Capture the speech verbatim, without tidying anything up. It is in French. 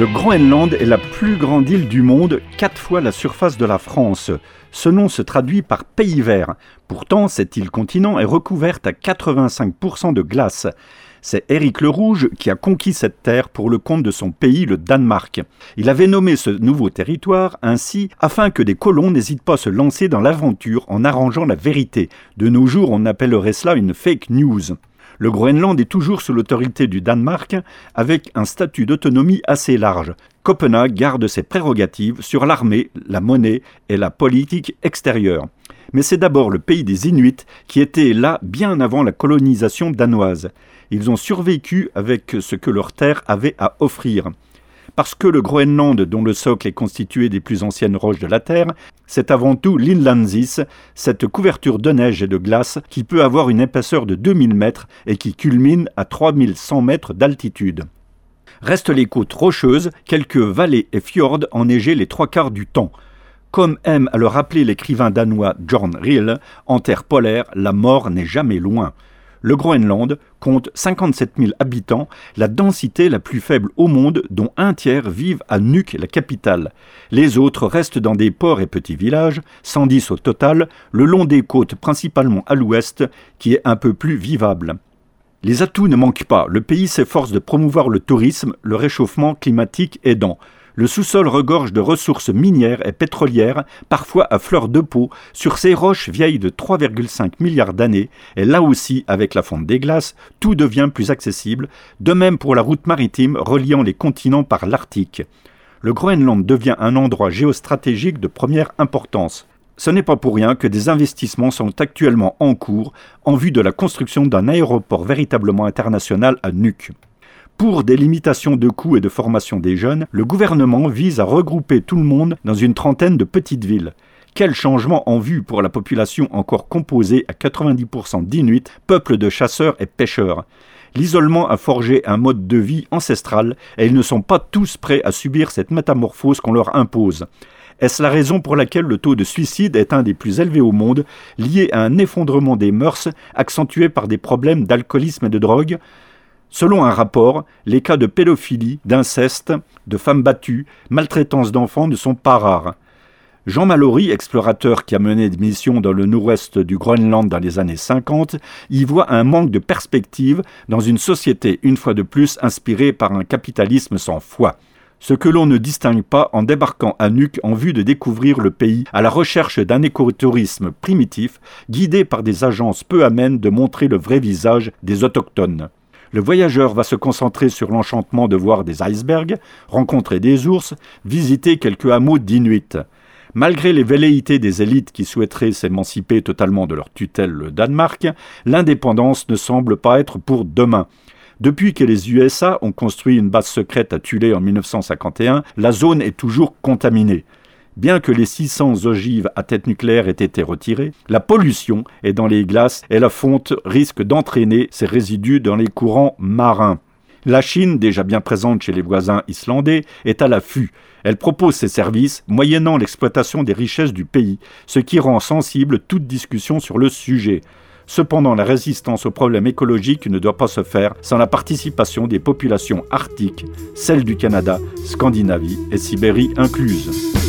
Le Groenland est la plus grande île du monde, quatre fois la surface de la France. Ce nom se traduit par pays vert. Pourtant, cette île-continent est recouverte à quatre-vingt-cinq pour cent de glace. C'est Éric le Rouge qui a conquis cette terre pour le compte de son pays, le Danemark. Il avait nommé ce nouveau territoire ainsi afin que des colons n'hésitent pas à se lancer dans l'aventure en arrangeant la vérité. De nos jours, on appellerait cela une fake news. Le Groenland est toujours sous l'autorité du Danemark, avec un statut d'autonomie assez large. Copenhague garde ses prérogatives sur l'armée, la monnaie et la politique extérieure. Mais c'est d'abord le pays des Inuits qui était là bien avant la colonisation danoise. Ils ont survécu avec ce que leur terre avait à offrir. Parce que le Groenland, dont le socle est constitué des plus anciennes roches de la Terre, c'est avant tout l'Inlandsis, cette couverture de neige et de glace qui peut avoir une épaisseur de deux mille mètres et qui culmine à trois mille cent mètres d'altitude. Restent les côtes rocheuses, quelques vallées et fjords enneigés les trois quarts du temps. Comme aime à le rappeler l'écrivain danois Jorn Riel, en terre polaire, la mort n'est jamais loin. Le Groenland compte cinquante-sept mille habitants, la densité la plus faible au monde, dont un tiers vivent à Nuuk, la capitale. Les autres restent dans des ports et petits villages, cent dix au total, le long des côtes principalement à l'ouest, qui est un peu plus vivable. Les atouts ne manquent pas, le pays s'efforce de promouvoir le tourisme, le réchauffement climatique aidant. Le sous-sol regorge de ressources minières et pétrolières, parfois à fleur de peau, sur ces roches vieilles de trois virgule cinq milliards d'années, et là aussi, avec la fonte des glaces, tout devient plus accessible, de même pour la route maritime reliant les continents par l'Arctique. Le Groenland devient un endroit géostratégique de première importance. Ce n'est pas pour rien que des investissements sont actuellement en cours en vue de la construction d'un aéroport véritablement international à Nuuk. Pour des limitations de coûts et de formation des jeunes, le gouvernement vise à regrouper tout le monde dans une trentaine de petites villes. Quel changement en vue pour la population encore composée à quatre-vingt-dix pour cent d'Inuits, peuple de chasseurs et pêcheurs. L'isolement a forgé un mode de vie ancestral et ils ne sont pas tous prêts à subir cette métamorphose qu'on leur impose. Est-ce la raison pour laquelle le taux de suicide est un des plus élevés au monde, lié à un effondrement des mœurs accentué par des problèmes d'alcoolisme et de drogue ? Selon un rapport, les cas de pédophilie, d'inceste, de femmes battues, maltraitance d'enfants ne sont pas rares. Jean Mallory, explorateur qui a mené des missions dans le nord-ouest du Groenland dans les années cinquante, y voit un manque de perspective dans une société, une fois de plus, inspirée par un capitalisme sans foi. Ce que l'on ne distingue pas en débarquant à Nuuk en vue de découvrir le pays à la recherche d'un écotourisme primitif, guidé par des agences peu amènes de montrer le vrai visage des autochtones. Le voyageur va se concentrer sur l'enchantement de voir des icebergs, rencontrer des ours, visiter quelques hameaux d'Inuits. Malgré les velléités des élites qui souhaiteraient s'émanciper totalement de leur tutelle le Danemark, l'indépendance ne semble pas être pour demain. Depuis que les U S A ont construit une base secrète à Thulé en dix-neuf cent cinquante et un, la zone est toujours contaminée. Bien que les six cents ogives à tête nucléaire aient été retirées, la pollution est dans les glaces et la fonte risque d'entraîner ces résidus dans les courants marins. La Chine, déjà bien présente chez les voisins islandais, est à l'affût. Elle propose ses services moyennant l'exploitation des richesses du pays, ce qui rend sensible toute discussion sur le sujet. Cependant, la résistance aux problèmes écologiques ne doit pas se faire sans la participation des populations arctiques, celles du Canada, Scandinavie et Sibérie incluses.